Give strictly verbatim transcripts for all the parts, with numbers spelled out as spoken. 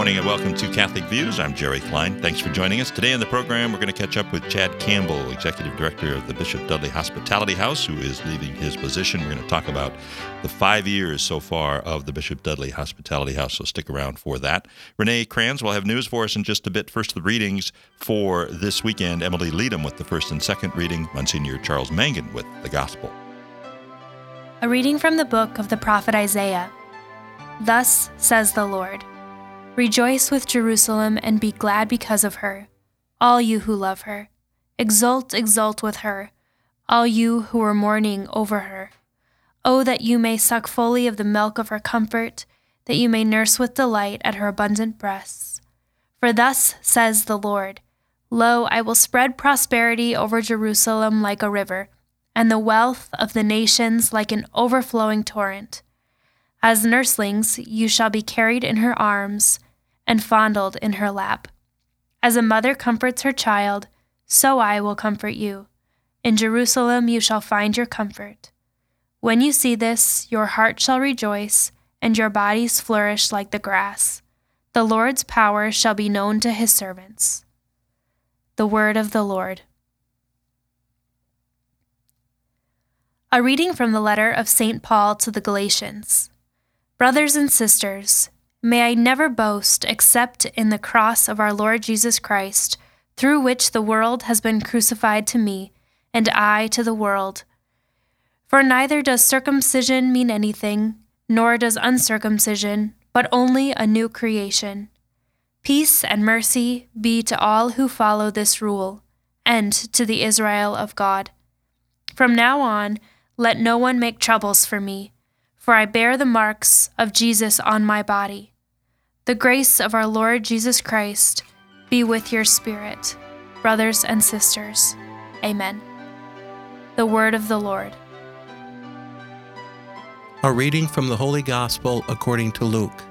morning and welcome to Catholic Views. I'm Jerry Klein. Thanks for joining us. Today on the program, we're going to catch up with Chad Campbell, Executive Director of the Bishop Dudley Hospitality House, who is leaving his position. We're going to talk about the five years so far of the Bishop Dudley Hospitality House, so stick around for that. Renee Kranz will have news for us in just a bit. First, the readings for this weekend. Emily Leadham with the first and second reading. Monsignor Charles Mangan with the Gospel. A reading from the book of the prophet Isaiah. Thus says the Lord, rejoice with Jerusalem and be glad because of her, all you who love her. Exult, exult with her, all you who are mourning over her. Oh, that you may suck fully of the milk of her comfort, that you may nurse with delight at her abundant breasts. For thus says the Lord, lo, I will spread prosperity over Jerusalem like a river, and the wealth of the nations like an overflowing torrent. As nurslings you shall be carried in her arms and fondled in her lap. As a mother comforts her child, so I will comfort you. In Jerusalem you shall find your comfort. When you see this, your heart shall rejoice, and your bodies flourish like the grass. The Lord's power shall be known to his servants. The word of the Lord. A reading from the letter of Saint Paul to the Galatians. Brothers and sisters, may I never boast except in the cross of our Lord Jesus Christ, through which the world has been crucified to me, and I to the world. For neither does circumcision mean anything, nor does uncircumcision, but only a new creation. Peace and mercy be to all who follow this rule, and to the Israel of God. From now on, let no one make troubles for me, for I bear the marks of Jesus on my body. The grace of our Lord Jesus Christ be with your spirit, brothers and sisters. Amen. The word of the Lord. A reading from the Holy Gospel according to Luke.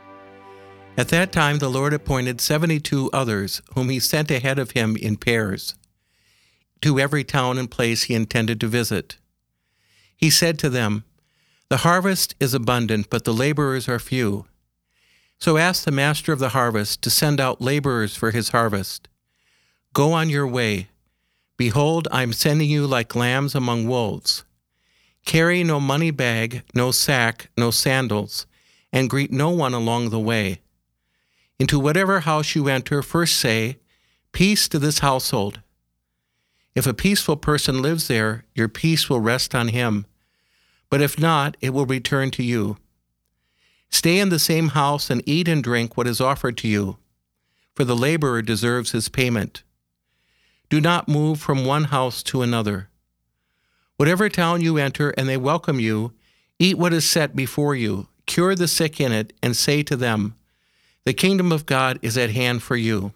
At that time the Lord appointed seventy-two others, whom he sent ahead of him in pairs, to every town and place he intended to visit. He said to them, the harvest is abundant, but the laborers are few. So ask the master of the harvest to send out laborers for his harvest. Go on your way. Behold, I am sending you like lambs among wolves. Carry no money bag, no sack, no sandals, and greet no one along the way. Into whatever house you enter, first say, peace to this household. If a peaceful person lives there, your peace will rest on him. But if not, it will return to you. Stay in the same house and eat and drink what is offered to you, for the laborer deserves his payment. Do not move from one house to another. Whatever town you enter and they welcome you, eat what is set before you, cure the sick in it, and say to them, the kingdom of God is at hand for you.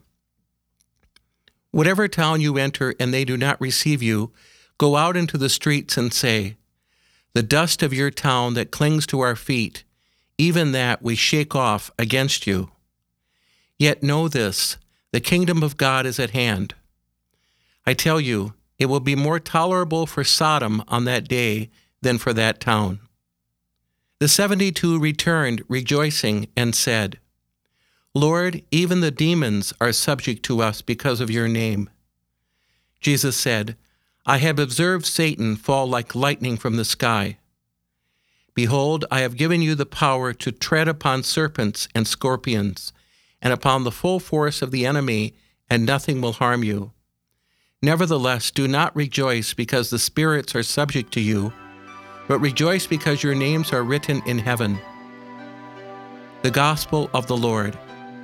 Whatever town you enter and they do not receive you, go out into the streets and say, the dust of your town that clings to our feet, even that we shake off against you. Yet know this, the kingdom of God is at hand. I tell you, it will be more tolerable for Sodom on that day than for that town. The seventy-two returned, rejoicing, and said, Lord, even the demons are subject to us because of your name. Jesus said, I have observed Satan fall like lightning from the sky. Behold, I have given you the power to tread upon serpents and scorpions, and upon the full force of the enemy, and nothing will harm you. Nevertheless, do not rejoice because the spirits are subject to you, but rejoice because your names are written in heaven. The Gospel of the Lord.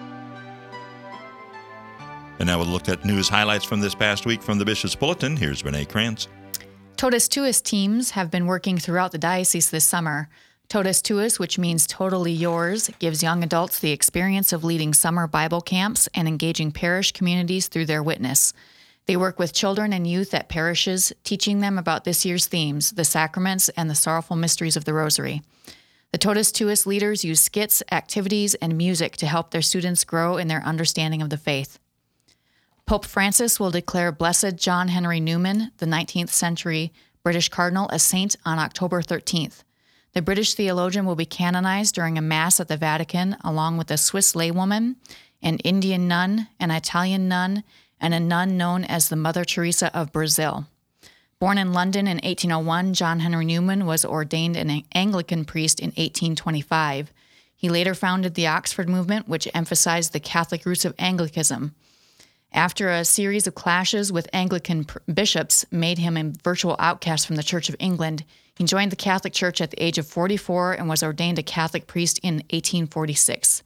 And now we'll look at news highlights from this past week from the Bishop's Bulletin. Here's Renee Kranz. Totus Tuus teams have been working throughout the diocese this summer. Totus Tuus, which means totally yours, gives young adults the experience of leading summer Bible camps and engaging parish communities through their witness. They work with children and youth at parishes, teaching them about this year's themes, the sacraments, and the sorrowful mysteries of the Rosary. The Totus Tuus leaders use skits, activities, and music to help their students grow in their understanding of the faith. Pope Francis will declare Blessed John Henry Newman, the nineteenth century British cardinal, a saint on October thirteenth. The British theologian will be canonized during a Mass at the Vatican, along with a Swiss laywoman, an Indian nun, an Italian nun, and a nun known as the Mother Teresa of Brazil. Born in London in eighteen oh one, John Henry Newman was ordained an Anglican priest in eighteen twenty-five. He later founded the Oxford movement, which emphasized the Catholic roots of Anglicanism. After a series of clashes with Anglican bishops made him a virtual outcast from the Church of England, he joined the Catholic Church at the age of forty-four and was ordained a Catholic priest in eighteen forty-six.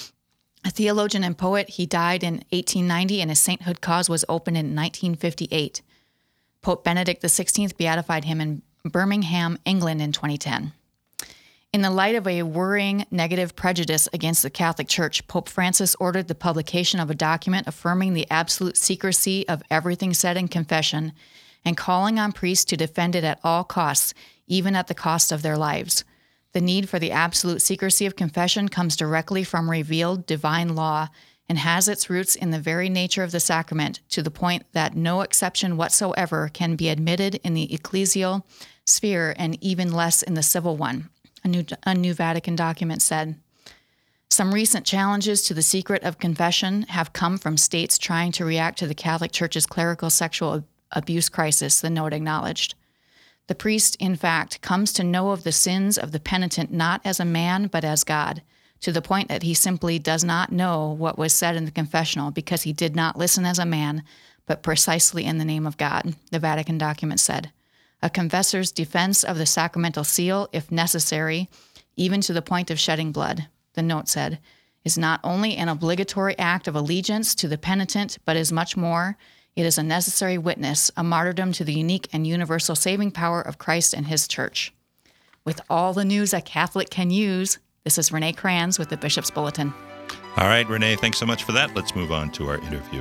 A theologian and poet, he died in eighteen ninety, and his sainthood cause was opened in nineteen fifty-eight. Pope Benedict the sixteenth beatified him in Birmingham, England in twenty ten. In the light of a worrying negative prejudice against the Catholic Church, Pope Francis ordered the publication of a document affirming the absolute secrecy of everything said in confession and calling on priests to defend it at all costs, even at the cost of their lives. The need for the absolute secrecy of confession comes directly from revealed divine law and has its roots in the very nature of the sacrament, to the point that no exception whatsoever can be admitted in the ecclesial sphere and even less in the civil one, a new, a new Vatican document said. Some recent challenges to the secret of confession have come from states trying to react to the Catholic Church's clerical sexual abuse crisis, the note acknowledged. The priest, in fact, comes to know of the sins of the penitent not as a man, but as God, to the point that he simply does not know what was said in the confessional because he did not listen as a man, but precisely in the name of God, the Vatican document said. A confessor's defense of the sacramental seal, if necessary, even to the point of shedding blood, the note said, is not only an obligatory act of allegiance to the penitent, but is much more. It is a necessary witness, a martyrdom to the unique and universal saving power of Christ and his church. With all the news a Catholic can use, this is Renee Kranz with the Bishop's Bulletin. All right, Renee, thanks so much for that. Let's move on to our interview.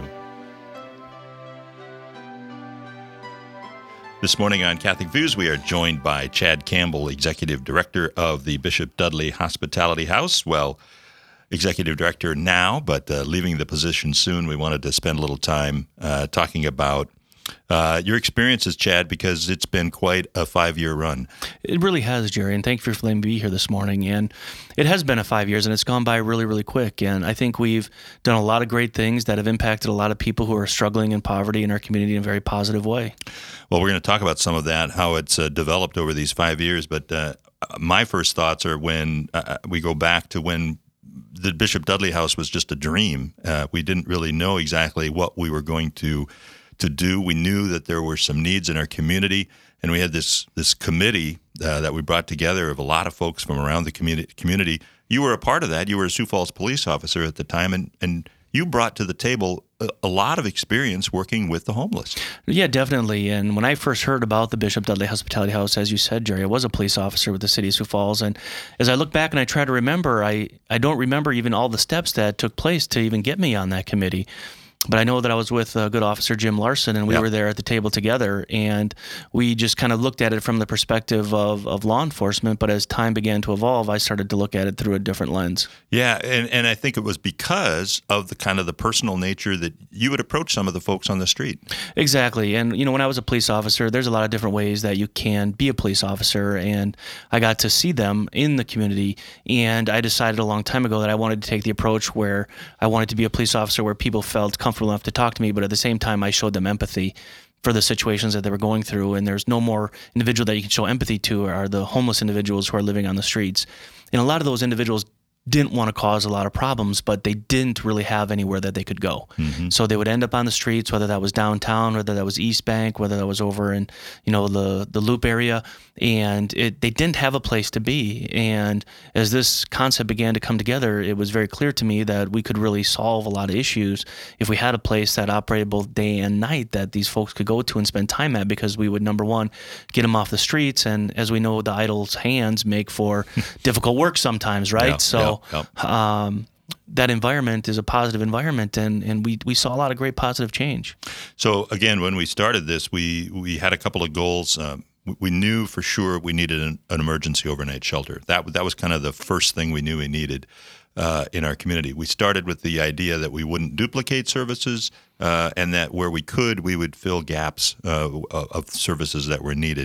This morning on Catholic Views, we are joined by Chad Campbell, Executive Director of the Bishop Dudley Hospitality House. Well, Executive Director now, but uh, leaving the position soon. We wanted to spend a little time uh, talking about uh, your experiences, Chad, because it's been quite a five-year run. It really has, Jerry, and thank you for letting me be here this morning. And it has been a five years, and it's gone by really, really quick. And I think we've done a lot of great things that have impacted a lot of people who are struggling in poverty in our community in a very positive way. Well, we're going to talk about some of that, how it's uh, developed over these five years. But uh, my first thoughts are when uh, we go back to when the Bishop Dudley House was just a dream. Uh, we didn't really know exactly what we were going to to do. We knew that there were some needs in our community, and we had this this committee uh, that we brought together of a lot of folks from around the community. community. You were a part of that. You were a Sioux Falls police officer at the time, and, and you brought to the table a, a lot of experience working with the homeless. Yeah, definitely. And when I first heard about the Bishop Dudley Hospitality House, as you said, Jerry, I was a police officer with the city of Sioux Falls. And as I look back and I try to remember, I, I don't remember even all the steps that took place to even get me on that committee. But I know that I was with uh, good officer Jim Larson, and we yep. were there at the table together, and we just kind of looked at it from the perspective of, of law enforcement. But as time began to evolve, I started to look at it through a different lens. Yeah, and, and I think it was because of the kind of the personal nature that you would approach some of the folks on the street. Exactly. And, you know, when I was a police officer, there's a lot of different ways that you can be a police officer, and I got to see them in the community, and I decided a long time ago that I wanted to take the approach where I wanted to be a police officer where people felt comfortable enough to talk to me, but at the same time, I showed them empathy for the situations that they were going through. And there's no more individual that you can show empathy to are the homeless individuals who are living on the streets. And a lot of those individuals didn't want to cause a lot of problems, but they didn't really have anywhere that they could go. Mm-hmm. So they would end up on the streets, whether that was downtown, whether that was East Bank, whether that was over in, you know, the the Loop area, and it, they didn't have a place to be. And as this concept began to come together, it was very clear to me that we could really solve a lot of issues if we had a place that operated both day and night that these folks could go to and spend time at, because we would, number one, get them off the streets. And as we know, the idle's hands make for difficult work sometimes, right? Yeah, so. Yeah. Yep. Um, that environment is a positive environment, and, and we we saw a lot of great positive change. So again, when we started this, we, we had a couple of goals. Um, we knew for sure we needed an, an emergency overnight shelter. That that was kind of the first thing we knew we needed uh, in our community. We started with the idea that we wouldn't duplicate services, uh, and that where we could, we would fill gaps uh, of services that were needed.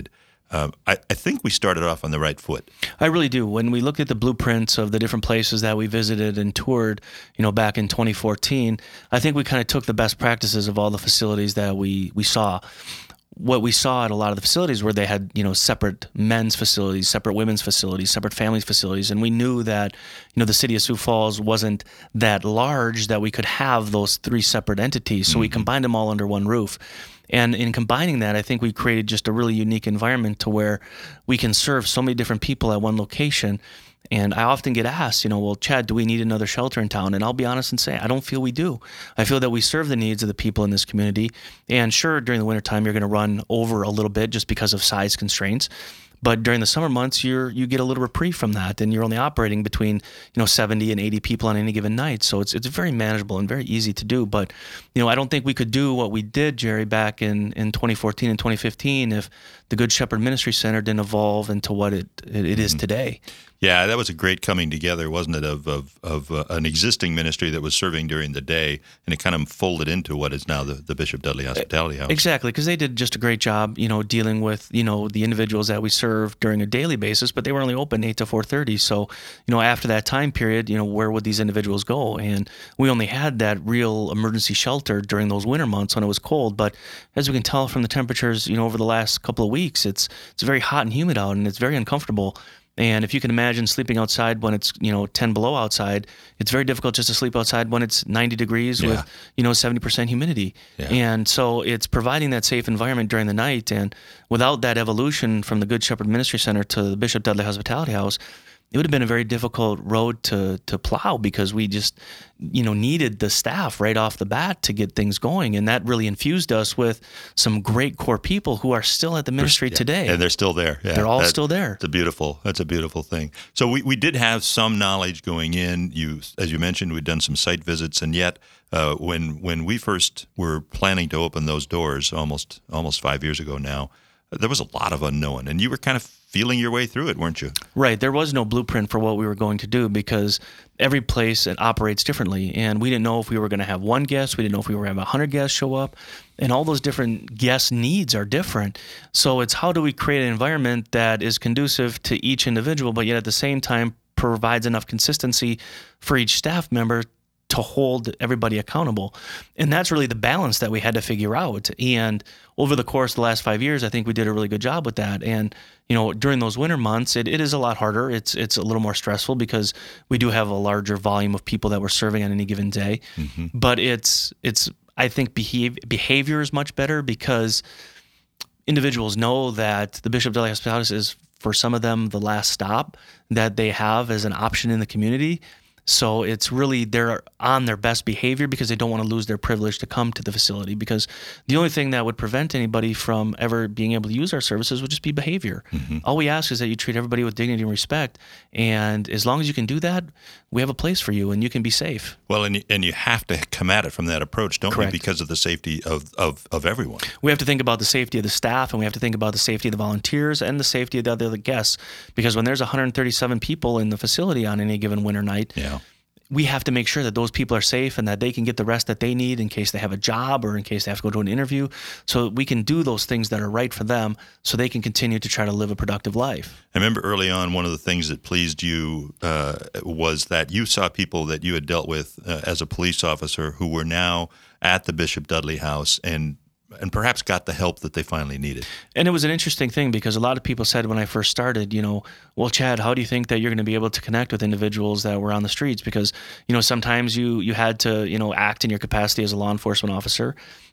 uh, I, I think we started off on the right foot. I really do. When we looked at the blueprints of the different places that we visited and toured, you know, back in twenty fourteen, I think we kind of took the best practices of all the facilities that we, we saw. What we saw at a lot of the facilities where they had, you know, separate men's facilities, separate women's facilities, separate families facilities, and we knew that, you know, the city of Sioux Falls wasn't that large that we could have those three separate entities, so mm-hmm. we combined them all under one roof. And in combining that, I think we created just a really unique environment to where we can serve so many different people at one location. And I often get asked, you know, well, Chad, do we need another shelter in town? And I'll be honest and say, I don't feel we do. I feel that we serve the needs of the people in this community. And sure, during the wintertime, you're going to run over a little bit just because of size constraints. But during the summer months, you're you get a little reprieve from that, and you're only operating between, you know, seventy and eighty people on any given night. So it's it's very manageable and very easy to do. But, you know, I don't think we could do what we did, Jerry, back in, in twenty fourteen and twenty fifteen if the Good Shepherd Ministry Center didn't evolve into what it it, it is today. Yeah, that was a great coming together, wasn't it, of of, of uh, an existing ministry that was serving during the day, and it kind of folded into what is now the, the Bishop Dudley Hospitality House. Exactly, because they did just a great job, you know, dealing with, you know, the individuals that we serve during a daily basis, but they were only open eight to four thirty. So, you know, after that time period, you know, where would these individuals go? And we only had that real emergency shelter during those winter months when it was cold. But as we can tell from the temperatures, you know, over the last couple of weeks, it's it's very hot and humid out, and it's very uncomfortable. And if you can imagine sleeping outside when it's, you know, ten below outside, it's very difficult just to sleep outside when it's ninety degrees yeah. with, you know, seventy percent humidity. Yeah. And so it's providing that safe environment during the night. And without that evolution from the Good Shepherd Ministry Center to the Bishop Dudley Hospitality House, it would have been a very difficult road to to plow because we just, you know, needed the staff right off the bat to get things going. And that really infused us with some great core people who are still at the ministry yeah, today. And they're still there. Yeah, they're all that, still there. It's a beautiful, that's a beautiful thing. So we, we did have some knowledge going in. You, as you mentioned, we'd done some site visits, and yet uh, when when we first were planning to open those doors almost almost five years ago now, there was a lot of unknown, and you were kind of feeling your way through it, weren't you? Right. There was no blueprint for what we were going to do because every place it operates differently, and we didn't know if we were going to have one guest. We didn't know if we were going to have one hundred guests show up, and all those different guest needs are different. So it's how do we create an environment that is conducive to each individual, but yet at the same time provides enough consistency for each staff member to hold everybody accountable. And that's really the balance that we had to figure out. And over the course of the last five years, I think we did a really good job with that. And, you know, during those winter months, it, it is a lot harder. It's it's a little more stressful because we do have a larger volume of people that we're serving on any given day. Mm-hmm. But it's, it's I think behave, behavior is much better because individuals know that the Bishop Dudley Hospitality is, for some of them, the last stop that they have as an option in the community. So it's really they're on their best behavior because they don't want to lose their privilege to come to the facility, because the only thing that would prevent anybody from ever being able to use our services would just be behavior. Mm-hmm. All we ask is that you treat everybody with dignity and respect, and as long as you can do that, we have a place for you and you can be safe. Well, and you, and you have to come at it from that approach, don't Correct. we, because of the safety of, of, of everyone. We have to think about the safety of the staff, and we have to think about the safety of the volunteers and the safety of the other guests, because when there's one hundred thirty-seven people in the facility on any given winter night, yeah. we have to make sure that those people are safe and that they can get the rest that they need in case they have a job or in case they have to go to an interview, so we can do those things that are right for them so they can continue to try to live a productive life. I remember early on, one of the things that pleased you uh, was that you saw people that you had dealt with uh, as a police officer who were now at the Bishop Dudley House and and perhaps got the help that they finally needed. And it was an interesting thing because a lot of people said when I first started, you know, well, Chad, how do you think that you're going to be able to connect with individuals that were on the streets? Because, you know, sometimes you you had to, you know, act in your capacity as a law enforcement officer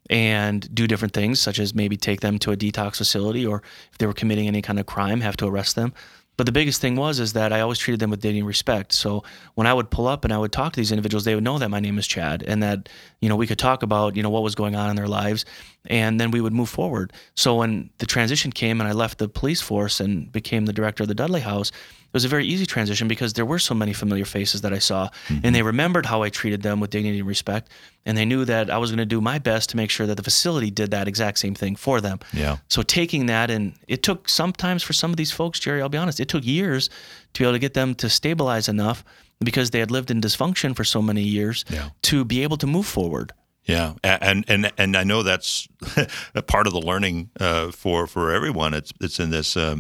and do different things, such as maybe take them to a detox facility, or if they were committing any kind of crime, have to arrest them. But the biggest thing was is that I always treated them with dignity and respect. So when I would pull up and I would talk to these individuals, they would know that my name is Chad and that, you know, we could talk about, you know, what was going on in their lives, and then we would move forward. So when the transition came and I left the police force and became the director of the Dudley House, it was a very easy transition because there were so many familiar faces that I saw, mm-hmm. and they remembered how I treated them with dignity and respect, and they knew that I was going to do my best to make sure that the facility did that exact same thing for them. Yeah. So taking that, and it took sometimes for some of these folks, Jerry, I'll be honest, it took years to be able to get them to stabilize enough because they had lived in dysfunction for so many years yeah. to be able to move forward. Yeah, and and and I know that's a part of the learning uh, for for everyone. It's it's in this um,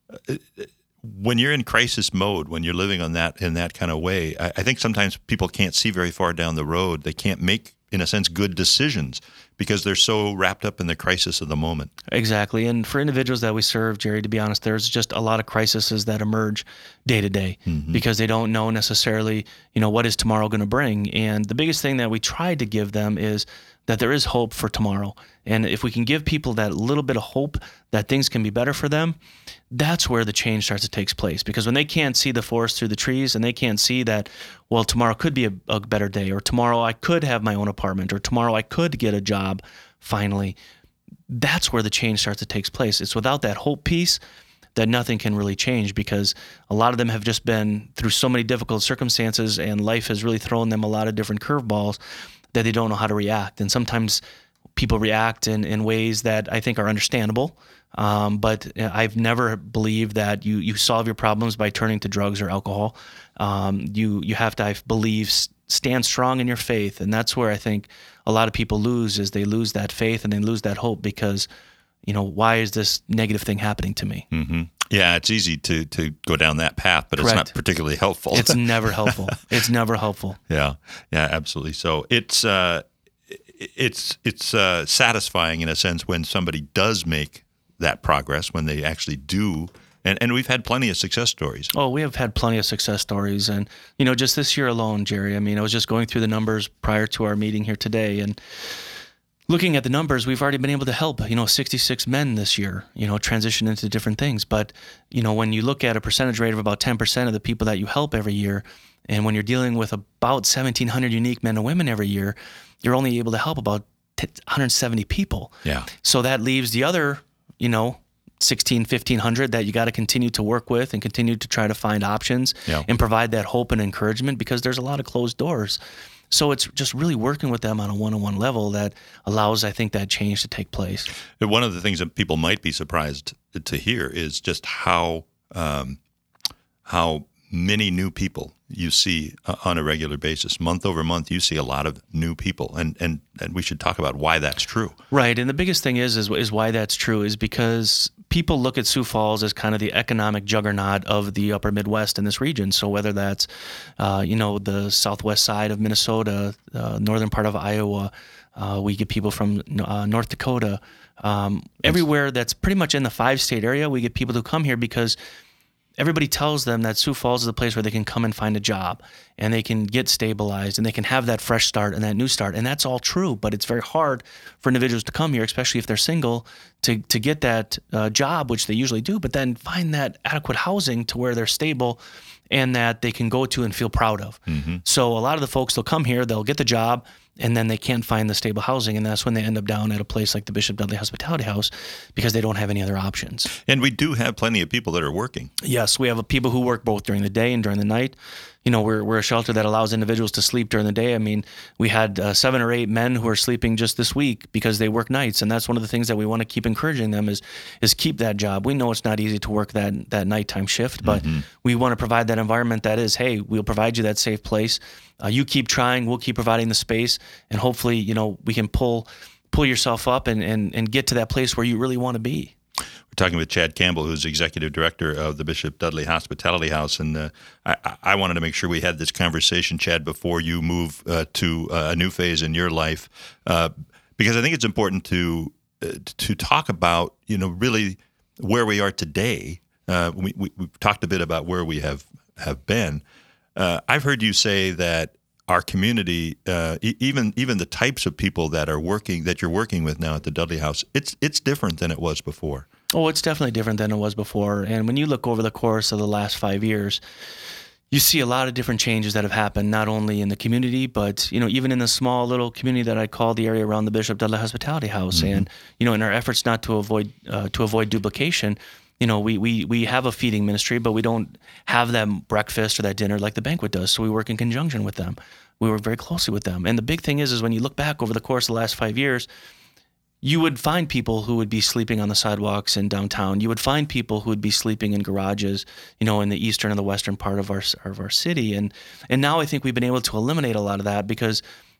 when you're in crisis mode, when you're living on that in that kind of way. I, I think sometimes people can't see very far down the road. They can't make, in a sense, good decisions because they're so wrapped up in the crisis of the moment. Exactly. And for individuals that we serve, Jerry, to be honest, there's just a lot of crises that emerge day to day Mm-hmm. because they don't know necessarily, you know, what is tomorrow going to bring. And the biggest thing that we try to give them is that there is hope for tomorrow. And if we can give people that little bit of hope that things can be better for them, that's where the change starts to take place. Because when they can't see the forest through the trees and they can't see that, well, tomorrow could be a, a better day, or tomorrow I could have my own apartment, or tomorrow I could get a job finally, that's where the change starts to take place. It's without that hope piece that nothing can really change, because a lot of them have just been through so many difficult circumstances and life has really thrown them a lot of different curveballs that they don't know how to react. And sometimes people react in, in ways that I think are understandable. Um, but I've never believed that you, you solve your problems by turning to drugs or alcohol. Um, you you have to, I believe, stand strong in your faith. And that's where I think a lot of people lose, is they lose that faith and they lose that hope because, you know, why is this negative thing happening to me? Mm-hmm. Yeah, it's easy to to go down that path, but Correct. It's not particularly helpful. It's never helpful. It's never helpful. Yeah, yeah, absolutely. So it's uh, it's it's uh, satisfying in a sense when somebody does make that progress, when they actually do, and and we've had plenty of success stories. Oh, we have had plenty of success stories, and you know, just this year alone, Jerry. I mean, I was just going through the numbers prior to our meeting here today, and looking at the numbers, we've already been able to help, you know, sixty-six men this year, you know, transition into different things. But, you know, when you look at a percentage rate of about ten percent of the people that you help every year, and when you're dealing with about seventeen hundred unique men and women every year, you're only able to help about one hundred seventy people. Yeah. So that leaves the other, you know, sixteen, fifteen hundred that you got to continue to work with and continue to try to find options Yeah. and provide that hope and encouragement, because there's a lot of closed doors. So it's just really working with them on a one-on-one level that allows, I think, that change to take place. One of the things that people might be surprised to hear is just how um, how many new people you see uh, on a regular basis. Month over month, you see a lot of new people, and and, and we should talk about why that's true. Right, and the biggest thing is, is is why that's true is because people look at Sioux Falls as kind of the economic juggernaut of the upper Midwest in this region. So whether that's, uh, you know, the southwest side of Minnesota, uh, northern part of Iowa, uh, we get people from uh, North Dakota, um, everywhere that's pretty much in the five-state area, we get people who come here because everybody tells them that Sioux Falls is a place where they can come and find a job and they can get stabilized and they can have that fresh start and that new start. And that's all true, but it's very hard for individuals to come here, especially if they're single, to, to get that uh, job, which they usually do, but then find that adequate housing to where they're stable and that they can go to and feel proud of. Mm-hmm. So a lot of the folks, they'll come here, they'll get the job, and then they can't find the stable housing, and that's when they end up down at a place like the Bishop Dudley Hospitality House because they don't have any other options. And we do have plenty of people that are working. Yes, we have people who work both during the day and during the night. You know, we're we're a shelter that allows individuals to sleep during the day. I mean, we had uh, seven or eight men who are sleeping just this week because they work nights, and that's one of the things that we want to keep encouraging them is is keep that job. We know it's not easy to work that that nighttime shift, but mm-hmm. we want to provide that environment that is, hey, we'll provide you that safe place. Uh, you keep trying, we'll keep providing the space, and hopefully, you know, we can pull pull yourself up and, and, and get to that place where you really want to be. We're talking with Chad Campbell, who's executive director of the Bishop Dudley Hospitality House, and uh, I, I wanted to make sure we had this conversation, Chad, before you move uh, to uh, a new phase in your life, uh, because I think it's important to uh, to talk about, you know, really where we are today. Uh, we, we, we've talked a bit about where we have have been. Uh, I've heard you say that our community, uh, e- even even the types of people that are working that you're working with now at the Dudley House, it's it's different than it was before. Oh, it's definitely different than it was before. And when you look over the course of the last five years, you see a lot of different changes that have happened, not only in the community, but, you know, even in the small little community that I call the area around the Bishop Dudley Hospitality House. Mm-hmm. And, you know, in our efforts not to avoid uh, to avoid duplication, you know, we, we we have a feeding ministry, but we don't have that breakfast or that dinner like the banquet does. So we work in conjunction with them. We work very closely with them. And the big thing is, is when you look back over the course of the last five years, you would find people who would be sleeping on the sidewalks in downtown. You would find people who would be sleeping in garages, you know, in the eastern and the western part of our of our city. And and now I think we've been able to eliminate a lot of that because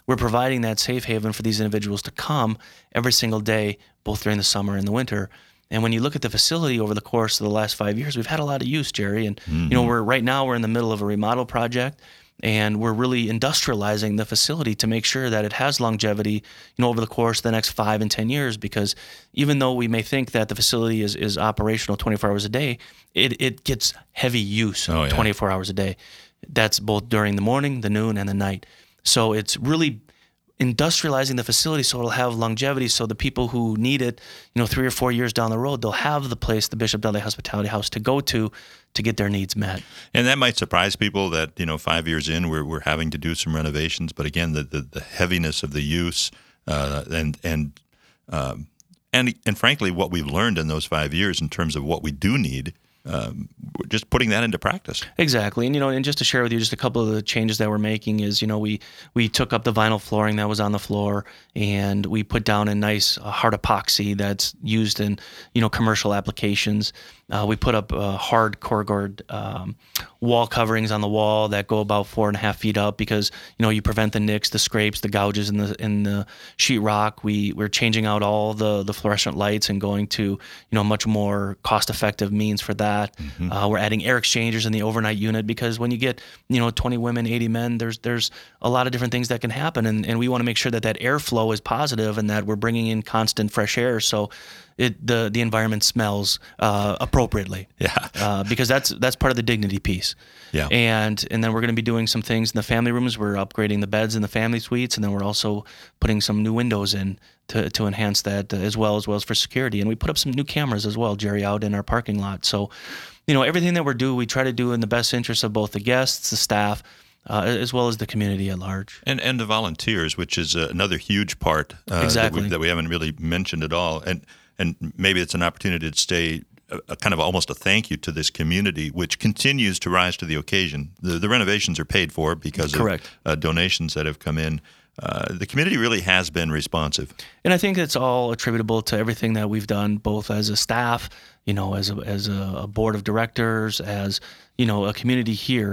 we're providing that safe haven for these individuals to come every single day, both during the summer and the winter. And when you look at the facility over the course of the last five years, we've had a lot of use, Jerry. And mm-hmm. you know, we're right now we're in the middle of a remodel project, and we're really industrializing the facility to make sure that it has longevity, you know, over the course of the next five and ten years. Because even though we may think that the facility is, is operational twenty-four hours a day, it it gets heavy use oh, yeah. twenty-four hours a day. That's both during the morning, the noon, and the night. So it's really industrializing the facility so it'll have longevity, so the people who need it, you know, three or four years down the road, they'll have the place, the Bishop Dudley Hospitality House, to go to to get their needs met. And that might surprise people that, you know, five years in, we're we're having to do some renovations. But again, the the, the heaviness of the use uh, and and um, and and frankly, what we've learned in those five years in terms of what we do need. Um, we're just putting that into practice. Exactly. And, you know, and just to share with you just a couple of the changes that we're making is, you know, we, we took up the vinyl flooring that was on the floor, and we put down a nice uh, hard epoxy that's used in, you know, commercial applications. Uh, we put up uh, hard Corgord um, wall coverings on the wall that go about four and a half feet up because, you know, you prevent the nicks, the scrapes, the gouges in the in the sheetrock. We, we're changing out all the, the fluorescent lights and going to, you know, much more cost-effective means for that. Mm-hmm. Uh, we're adding air exchangers in the overnight unit because when you get, you know, twenty women, eighty men, there's there's a lot of different things that can happen. And, and we want to make sure that that airflow is positive and that we're bringing in constant fresh air. So It, the the environment smells uh, appropriately, yeah, uh, because that's that's part of the dignity piece, yeah. And and then we're going to be doing some things in the family rooms. We're upgrading the beds in the family suites, and then we're also putting some new windows in to to enhance that uh, as well as well as for security. And we put up some new cameras as well, Jerry, out in our parking lot. So, you know, everything that we're doing, we try to do in the best interest of both the guests, the staff, Uh, as well as the community at large. And and the volunteers, which is uh, another huge part uh, exactly. that, we, that we haven't really mentioned at all. And and maybe it's an opportunity to stay a, a kind of almost a thank you to this community, which continues to rise to the occasion. The, the renovations are paid for because Correct. of uh, donations that have come in. Uh, the community really has been responsive. And I think it's all attributable to everything that we've done, both as a staff, you know, as a, as a board of directors, as, you know, a community here.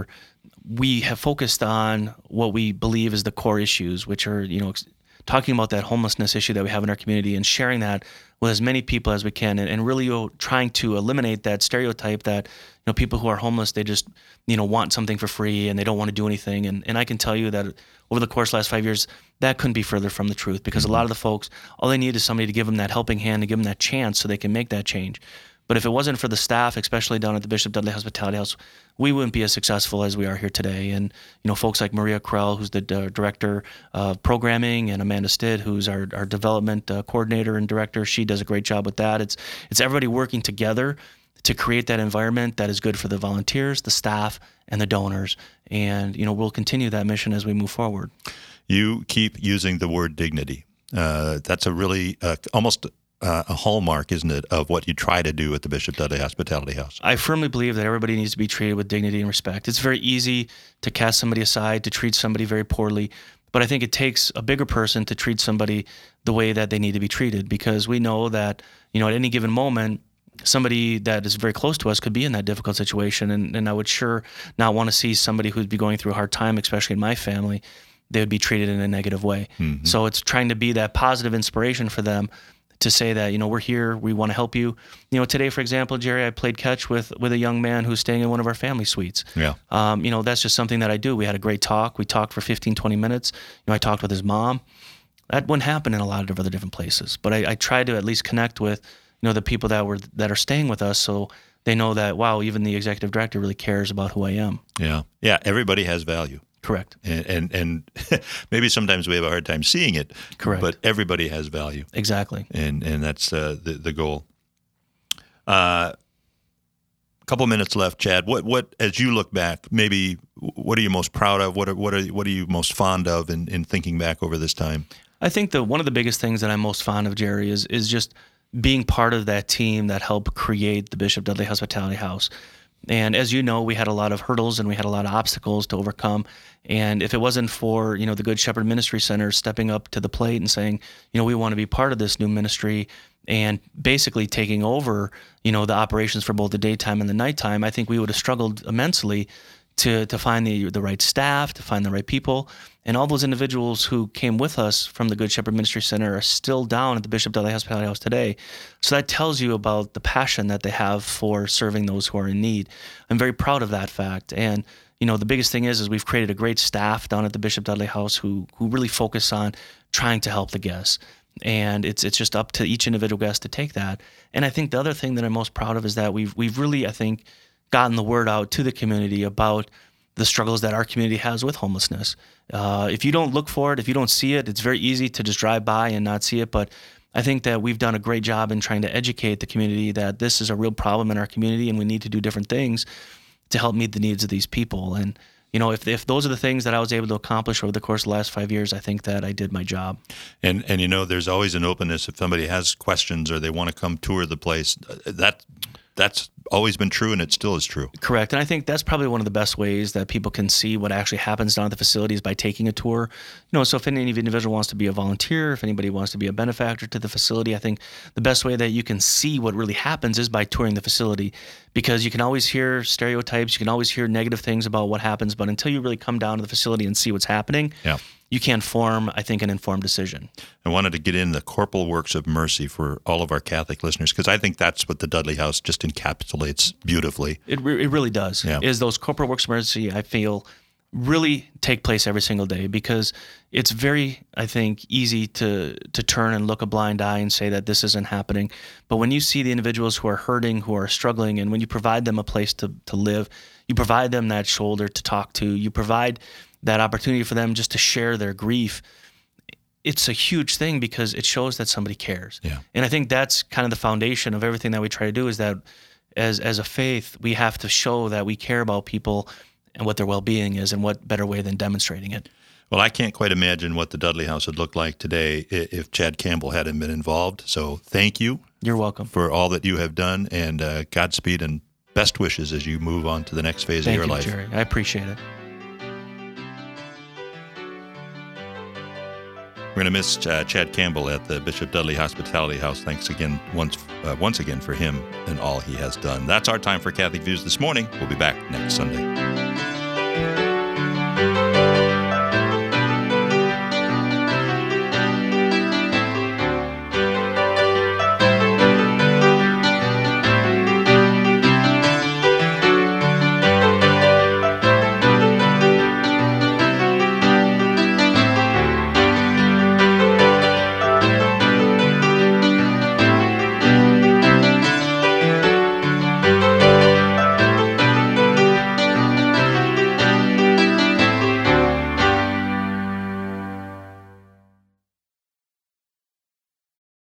We have focused on what we believe is the core issues, which are, you know, talking about that homelessness issue that we have in our community and sharing that with as many people as we can, and, and really you know, trying to eliminate that stereotype that, you know, people who are homeless, they just, you know, want something for free and they don't want to do anything. And and I can tell you that over the course of the last five years, that couldn't be further from the truth, because mm-hmm. a lot of the folks, all they need is somebody to give them that helping hand, to give them that chance so they can make that change. But if it wasn't for the staff, especially down at the Bishop Dudley Hospitality House, we wouldn't be as successful as we are here today. And, you know, folks like Maria Krell, who's the uh, director of programming, and Amanda Stidd, who's our, our development uh, coordinator and director, she does a great job with that. It's it's everybody working together to create that environment that is good for the volunteers, the staff, and the donors. And, you know, we'll continue that mission as we move forward. You keep using the word dignity. Uh, that's a really uh, almost... Uh, a hallmark, isn't it, of what you try to do at the Bishop Dudley Hospitality House? I firmly believe that everybody needs to be treated with dignity and respect. It's very easy to cast somebody aside, to treat somebody very poorly, but I think it takes a bigger person to treat somebody the way that they need to be treated, because we know that, you know, at any given moment, somebody that is very close to us could be in that difficult situation, and, and I would sure not want to see somebody who'd be going through a hard time, especially in my family, they would be treated in a negative way. Mm-hmm. So it's trying to be that positive inspiration for them, to say that, you know, we're here, we want to help you. You know, today, for example, Jerry, I played catch with with a young man who's staying in one of our family suites. Yeah. Um, you know, that's just something that I do. We had a great talk. We talked for fifteen, twenty minutes. You know, I talked with his mom. That wouldn't happen in a lot of other different places. But I, I try to at least connect with, you know, the people that were that are staying with us, so they know that, wow, even the executive director really cares about who I am. Yeah. Yeah, everybody has value. Correct. And and, and maybe sometimes we have a hard time seeing it. Correct. But everybody has value. Exactly. And and that's uh, the the goal. Uh, a couple minutes left, Chad. What what as you look back, maybe what are you most proud of? What are what are what are you most fond of in, in thinking back over this time? I think that one of the biggest things that I'm most fond of, Jerry, is is just being part of that team that helped create the Bishop Dudley Hospitality House. And as you know, we had a lot of hurdles and we had a lot of obstacles to overcome. And if it wasn't for, you know, the Good Shepherd Ministry Center stepping up to the plate and saying, you know, we want to be part of this new ministry and basically taking over, you know, the operations for both the daytime and the nighttime, I think we would have struggled immensely to to find the the right staff, to find the right people. And all those individuals who came with us from the Good Shepherd Ministry Center are still down at the Bishop Dudley Hospitality House today. So that tells you about the passion that they have for serving those who are in need. I'm very proud of that fact. And, you know, the biggest thing is, is we've created a great staff down at the Bishop Dudley House who who really focus on trying to help the guests. And it's it's just up to each individual guest to take that. And I think the other thing that I'm most proud of is that we've we've really, I think, gotten the word out to the community about the struggles that our community has with homelessness. Uh, if you don't look for it, if you don't see it, it's very easy to just drive by and not see it. But I think that we've done a great job in trying to educate the community that this is a real problem in our community and we need to do different things to help meet the needs of these people. And, you know, if if those are the things that I was able to accomplish over the course of the last five years, I think that I did my job. And, and you know, there's always an openness if somebody has questions or they want to come tour the place. That That's always been true, and it still is true. Correct. And I think that's probably one of the best ways that people can see what actually happens down at the facilities by taking a tour. You know, so if any individual wants to be a volunteer, if anybody wants to be a benefactor to the facility, I think the best way that you can see what really happens is by touring the facility, because you can always hear stereotypes, you can always hear negative things about what happens, but until you really come down to the facility and see what's happening, yeah. you can't form, I think, an informed decision. I wanted to get in the corporal works of mercy for all of our Catholic listeners, because I think that's what the Dudley House just encapsulates beautifully. It re- it really does. Yeah. Is those corporal works of mercy, I feel, really take place every single day, because it's very, I think, easy to to turn and look a blind eye and say that this isn't happening. But when you see the individuals who are hurting, who are struggling, and when you provide them a place to, to live, you provide them that shoulder to talk to, you provide that opportunity for them just to share their grief, it's a huge thing because it shows that somebody cares. Yeah. And I think that's kind of the foundation of everything that we try to do, is that as as a faith, we have to show that we care about people and what their well-being is, and what better way than demonstrating it. Well, I can't quite imagine what the Dudley House would look like today if Chad Campbell hadn't been involved. So thank you. You're welcome. For all that you have done, and uh, Godspeed and best wishes as you move on to the next phase thank of your you, life. Jerry. I appreciate it. We're going to miss uh, Chad Campbell at the Bishop Dudley Hospitality House. Thanks again, once uh, once again, for him and all he has done. That's our time for Catholic Views this morning. We'll be back next Sunday.